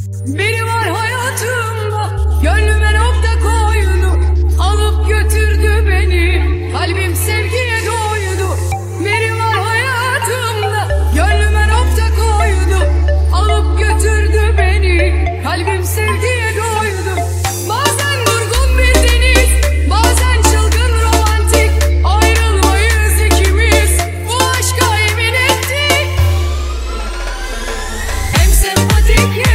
Biri var hayatımda, gönlüme nokta koydu, alıp götürdü beni, kalbim sevgiye doydu. Biri var hayatımda, gönlüme nokta koydu, alıp götürdü beni, kalbim sevgiye doydu. Bazen durgun bir deniz, bazen çılgın romantik, ayrılmayız ikimiz, bu aşka yemin ettik. Hem sempatik